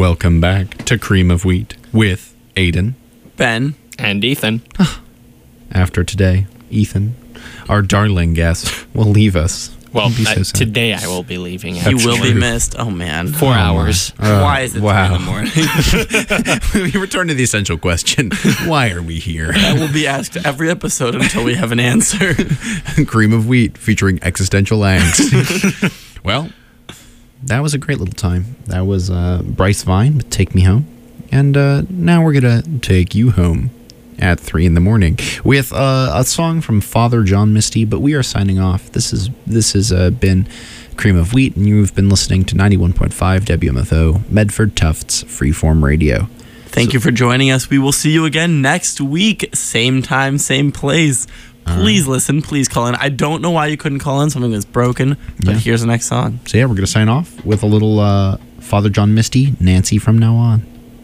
Welcome back to Cream of Wheat with Aiden, Ben, and Ethan. After today, Ethan, our darling guest, will leave us. Well, so today I will be leaving. He will be missed. Oh, man. 4 hours. Why is it 3 in the morning? We return to the essential question. Why are we here? That will be asked every episode until we have an answer. Cream of Wheat featuring existential angst. Well, that was a great little time. That was Bryce Vine with Take Me Home. And now we're going to take you home at 3 in the morning with a song from Father John Misty, but we are signing off. This has been Cream of Wheat, and you've been listening to 91.5 WMFO, Medford Tufts Freeform Radio. Thank you for joining us. We will see you again next week, same time, same place. Please listen, please call in. I don't know why you couldn't call in, something was broken, but here's the next song. So yeah, we're going to sign off with a little Father John Misty, Nancy from now on.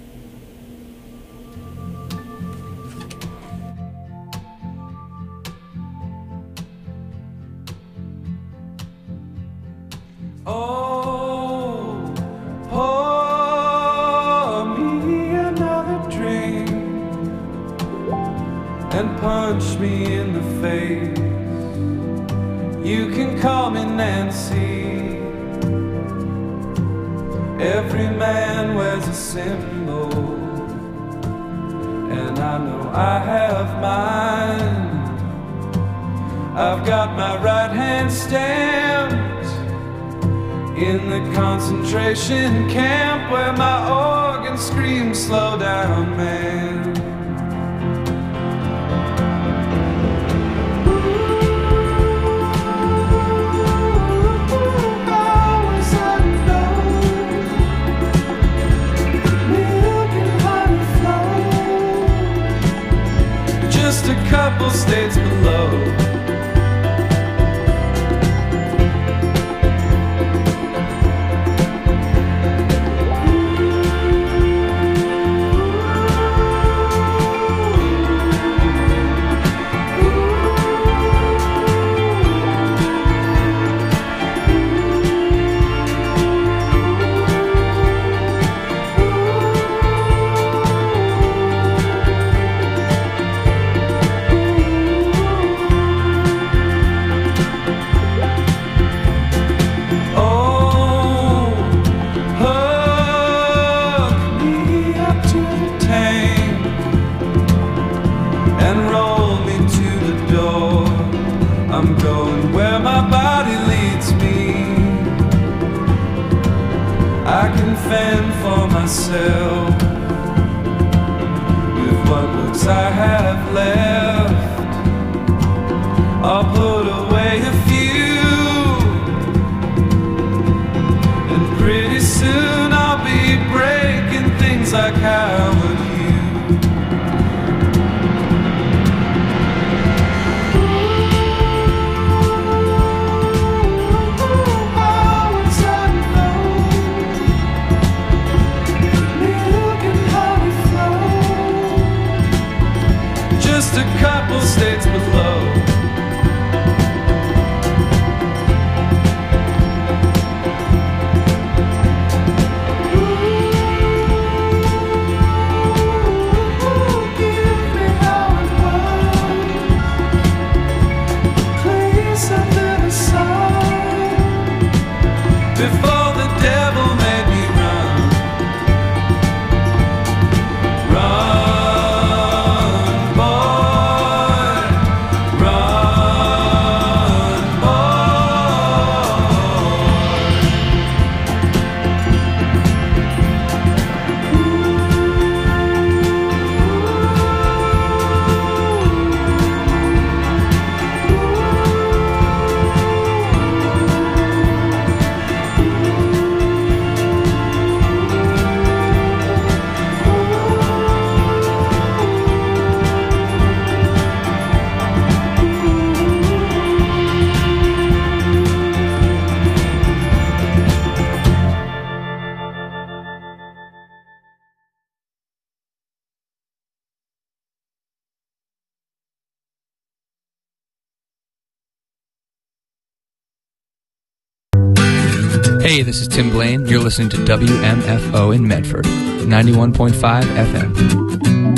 Punch me in the face. You can call me Nancy. Every man wears a symbol, and I know I have mine. I've got my right hand stamped in the concentration camp where my organ screams, slow down, man. Just a couple states below. I'm going where my body leads me. I can fend for myself with what looks I have left. I'll put away a few, and pretty soon I'll be breaking things like Howard Hughes. Just a couple states below. Give me how it was. Please set it aside before the devil made me run. Run. Hey, this is Tim Blaine. You're listening to WMFO in Medford, 91.5 FM.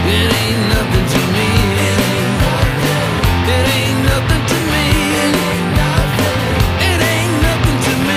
It ain't nothing to me. It ain't nothing to me. It ain't nothing to me.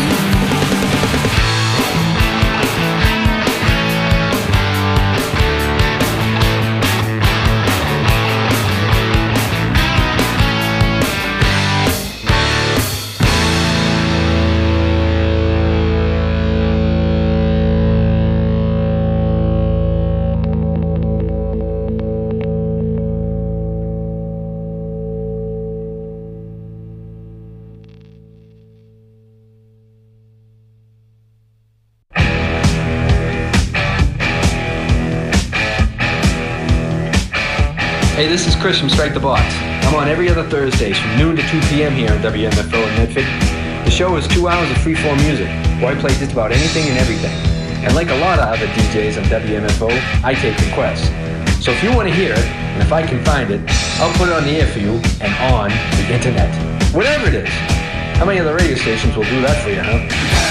Hey, this is Chris from Strike the Box. I'm on every other Thursdays from noon to 2 p.m. here on WMFO in Medford. The show is 2 hours of free-form music, where I play just about anything and everything. And like a lot of other DJs on WMFO, I take requests. So if you want to hear it, and if I can find it, I'll put it on the air for you and on the internet. Whatever it is. How many other radio stations will do that for you, huh?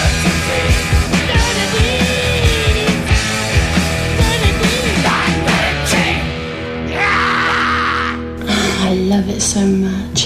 I love it so much.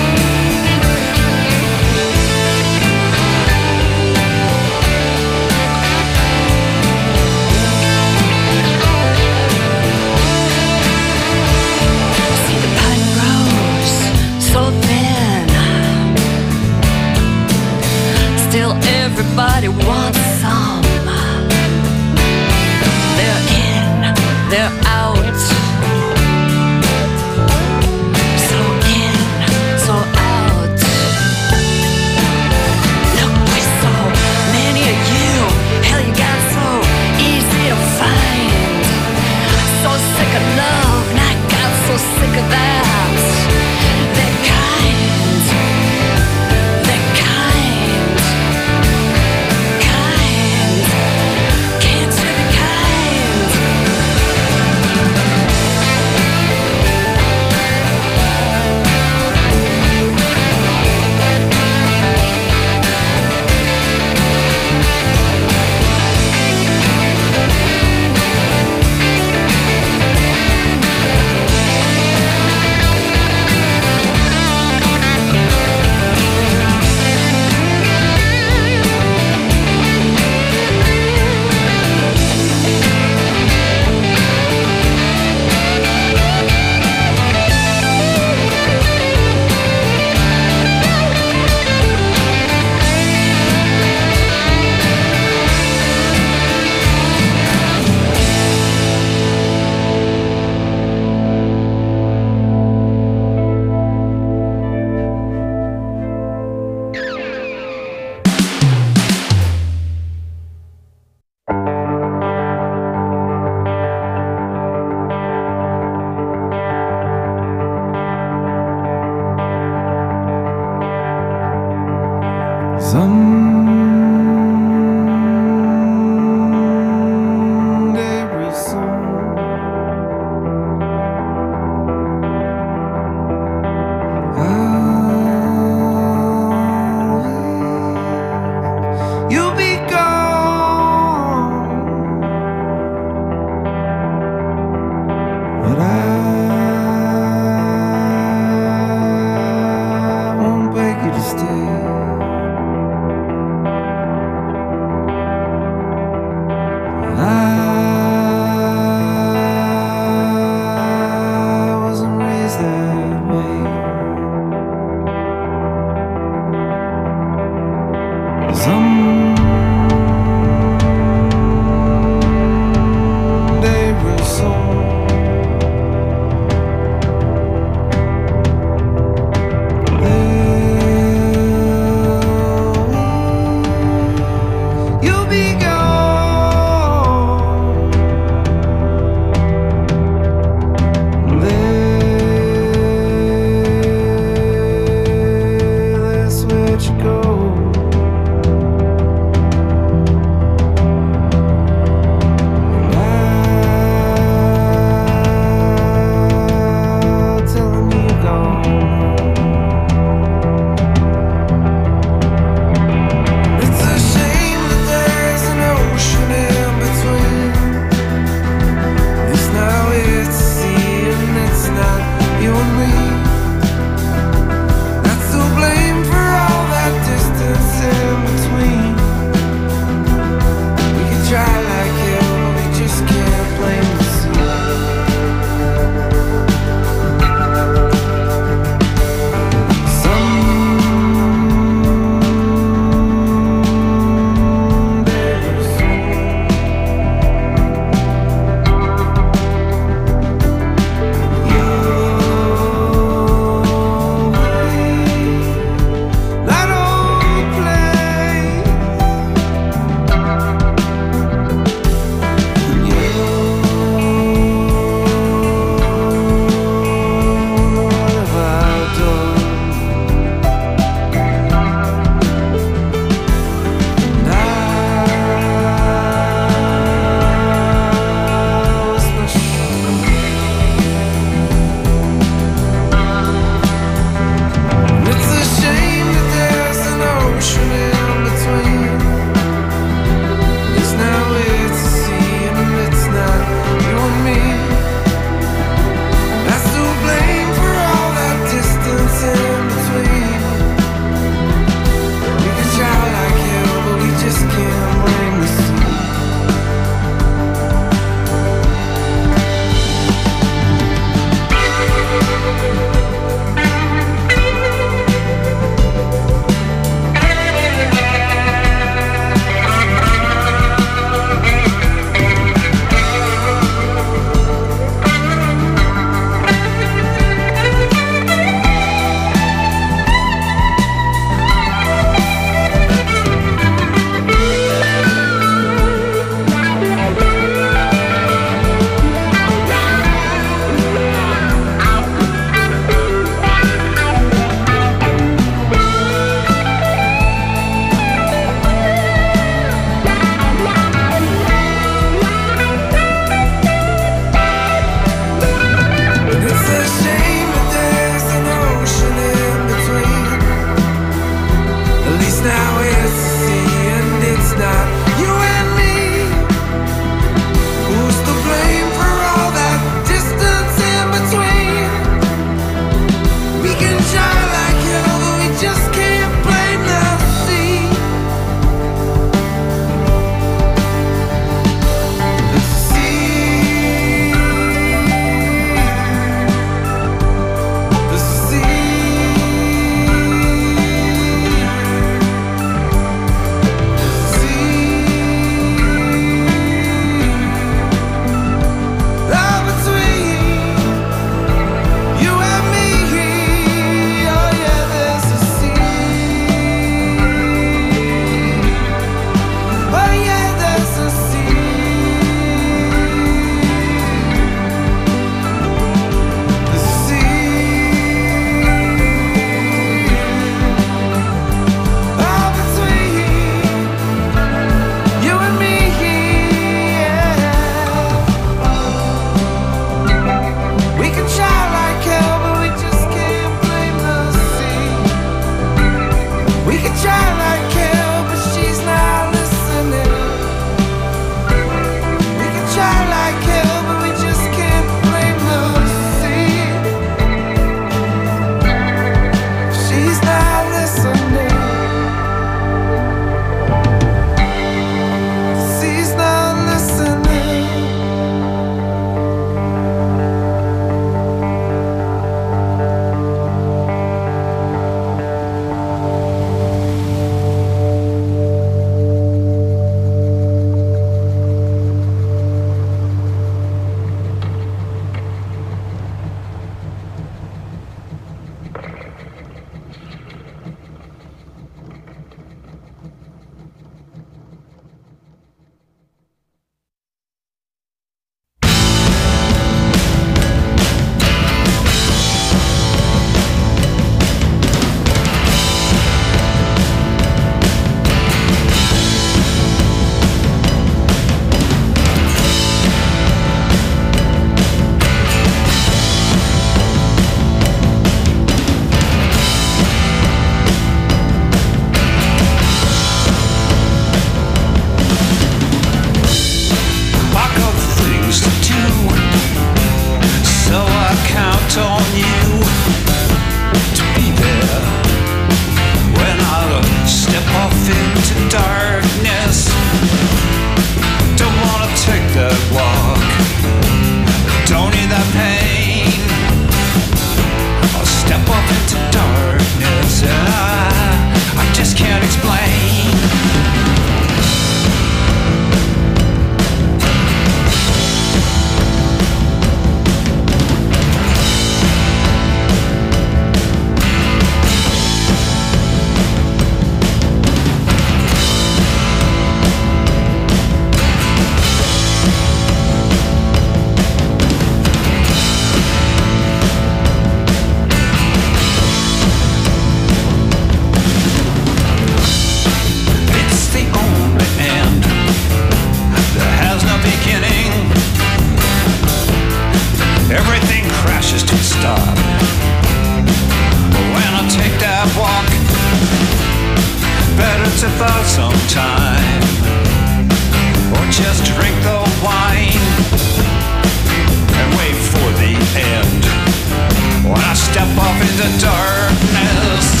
sit for some time, or just drink the wine and wait for the end. When I step off into darkness,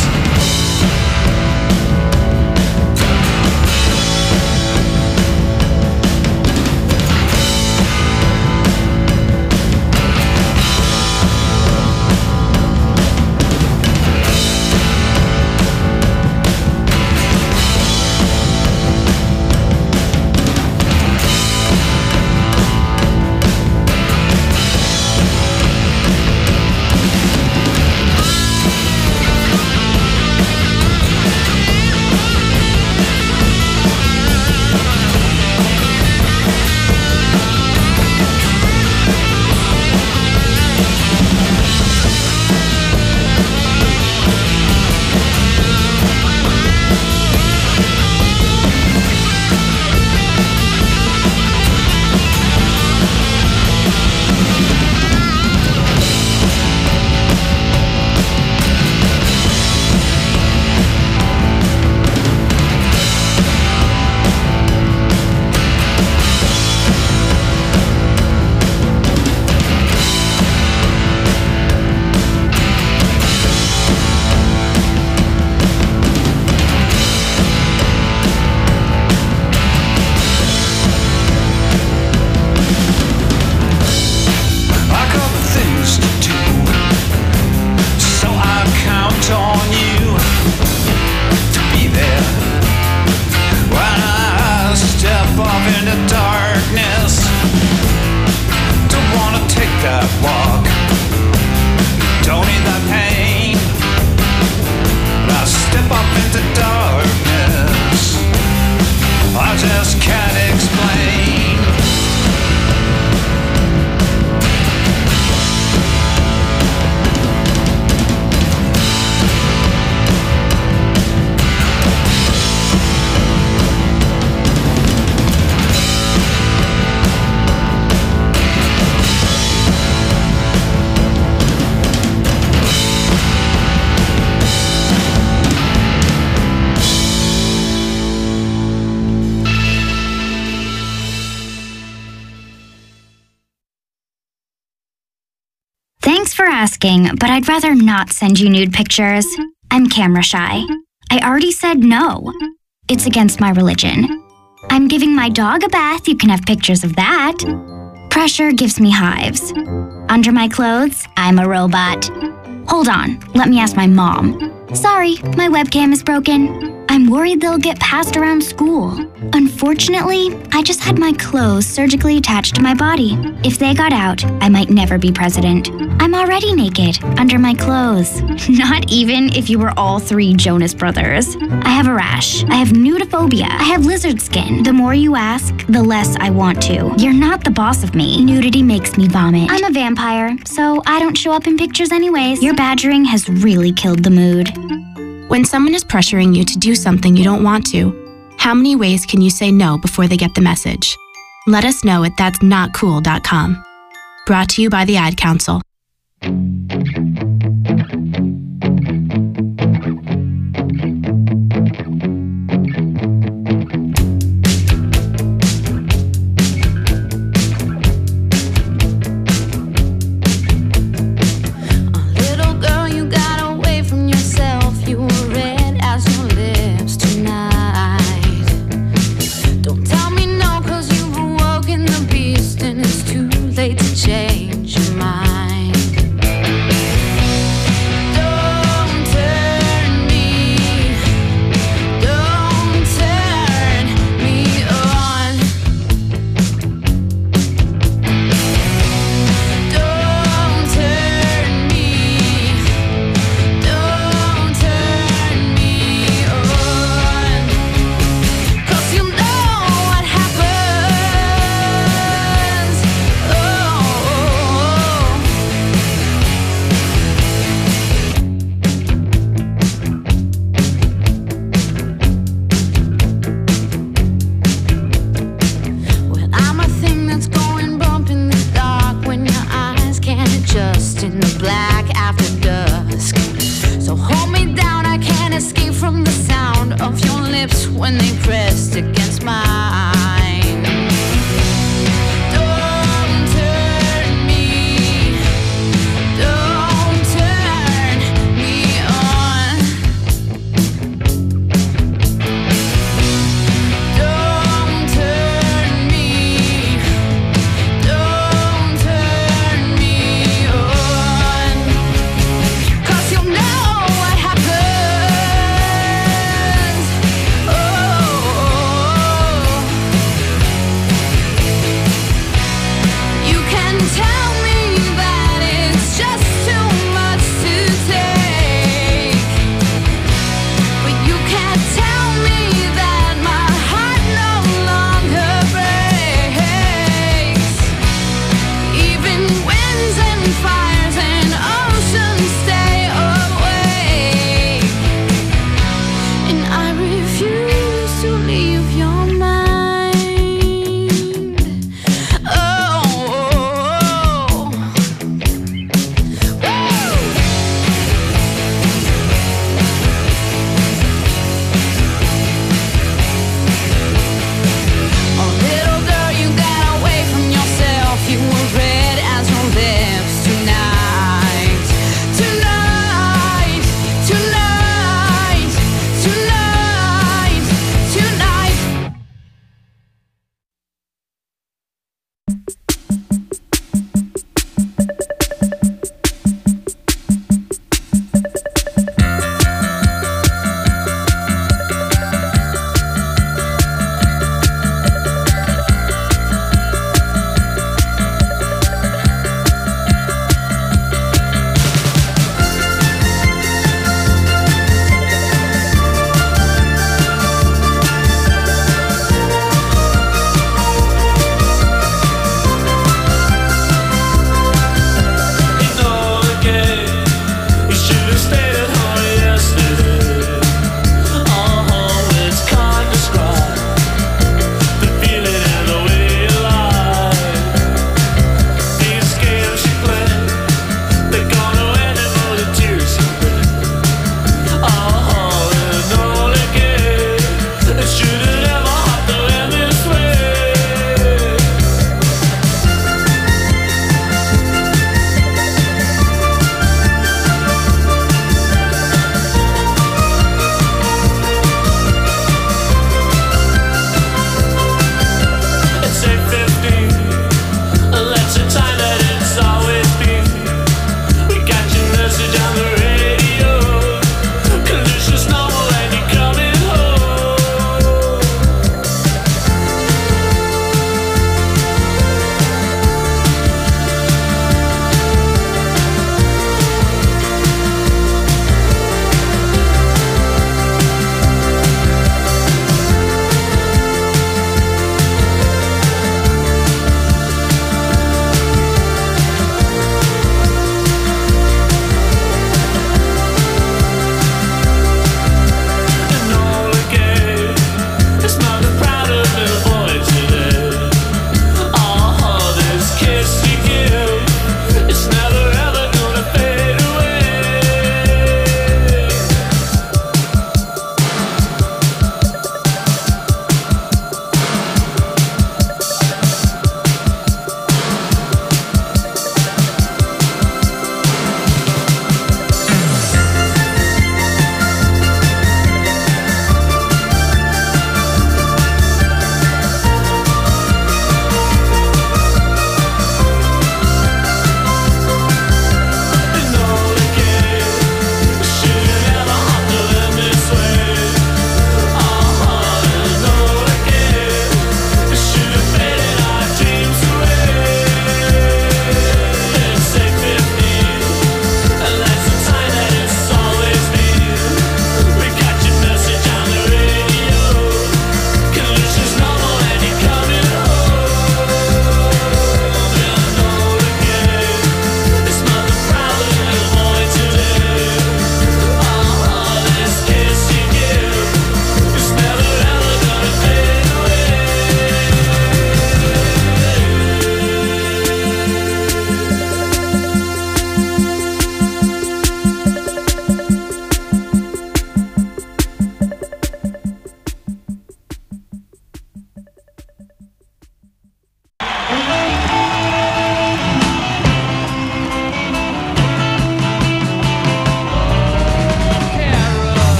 Thanks for asking, but I'd rather not send you nude pictures. I'm camera shy. I already said no. It's against my religion. I'm giving my dog a bath, you can have pictures of that. Pressure gives me hives. Under my clothes, I'm a robot. Hold on, let me ask my mom. Sorry, my webcam is broken. I'm worried they'll get passed around school. Unfortunately, I just had my clothes surgically attached to my body. If they got out, I might never be president. I'm already naked, under my clothes. Not even if you were all three Jonas Brothers. I have a rash. I have nudophobia. I have lizard skin. The more you ask, the less I want to. You're not the boss of me. Nudity makes me vomit. I'm a vampire, so I don't show up in pictures anyways. Your badgering has really killed the mood. When someone is pressuring you to do something you don't want to, how many ways can you say no before they get the message? Let us know at that'snotcool.com. Brought to you by the Ad Council. Change your mind.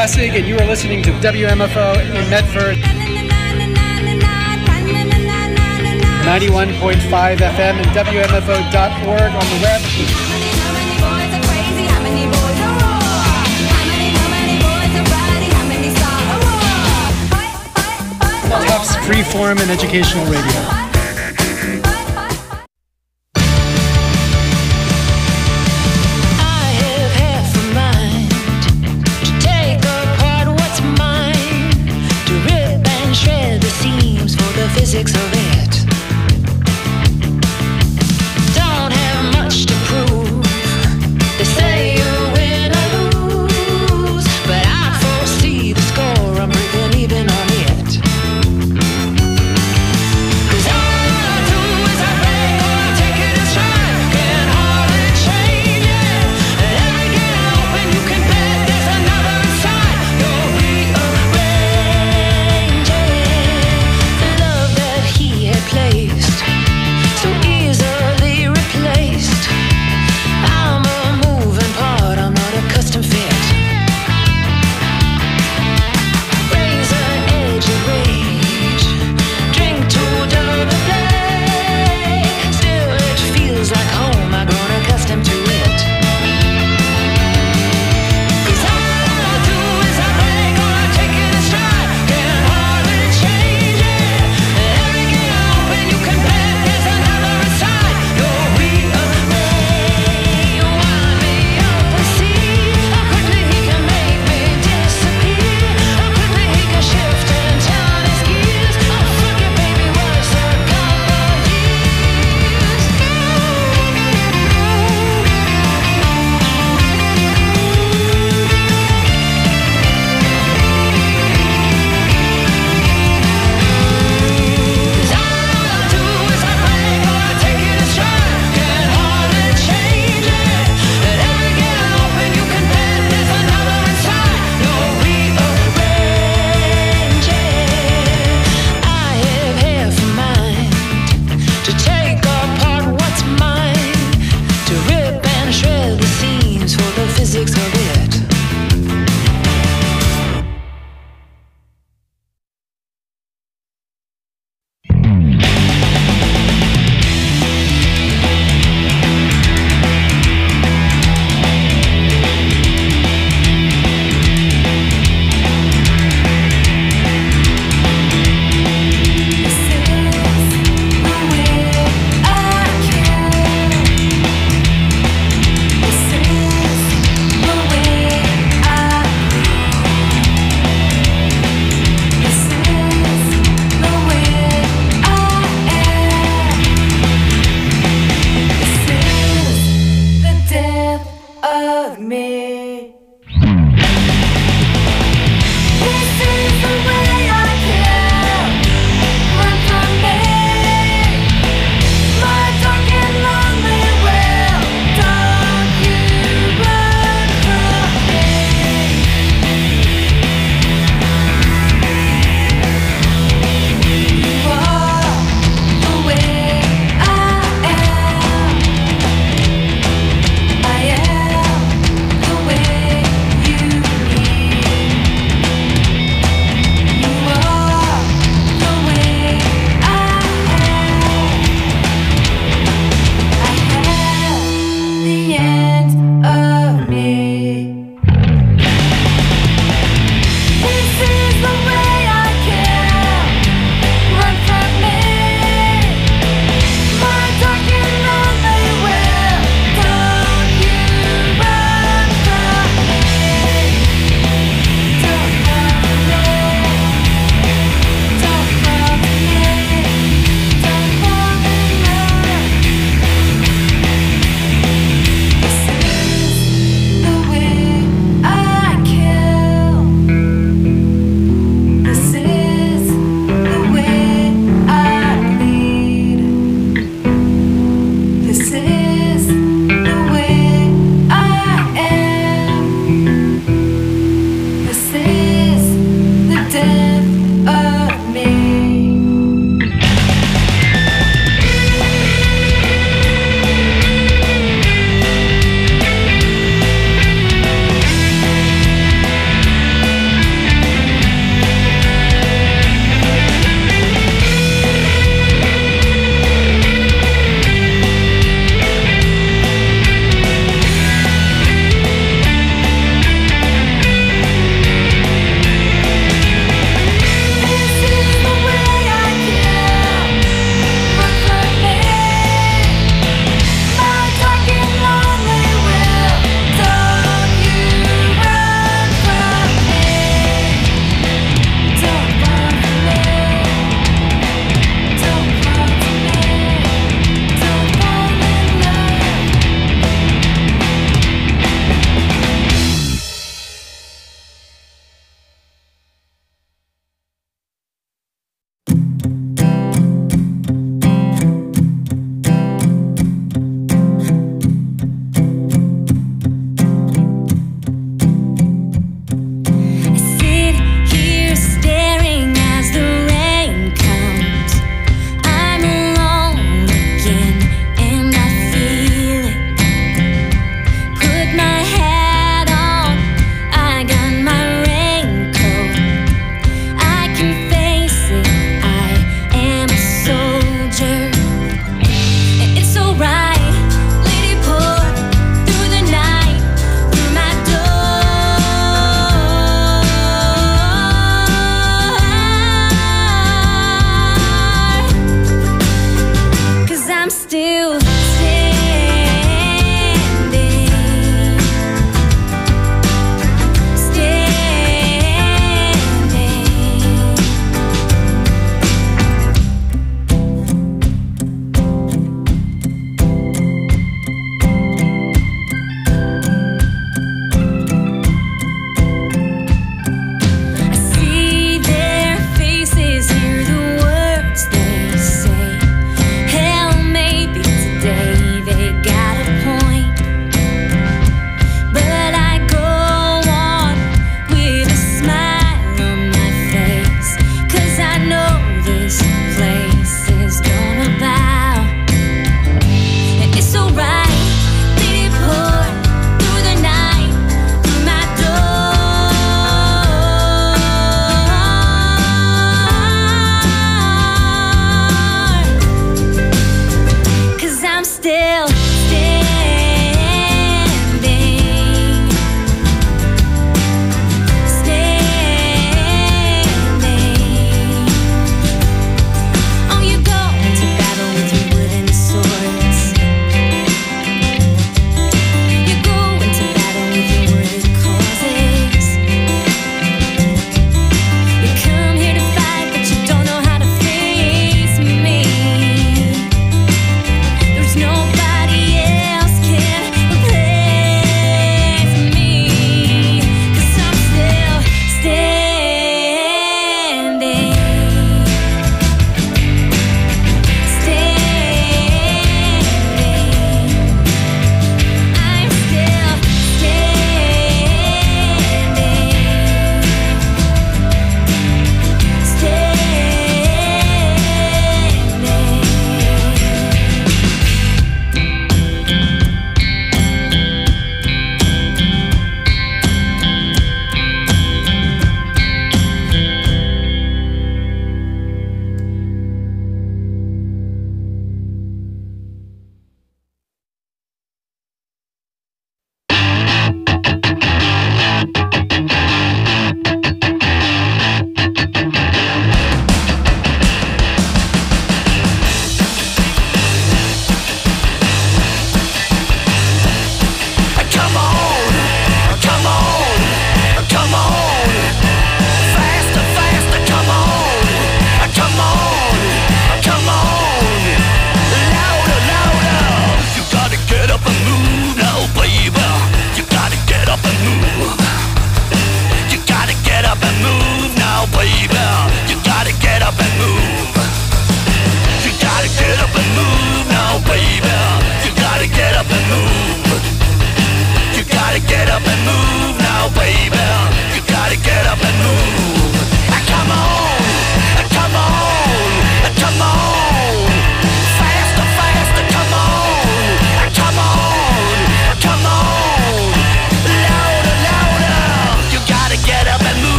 Lessig, and you are listening to WMFO in Medford. 91.5 FM and WMFO.org on the web. Tufts Freeform and Educational Radio.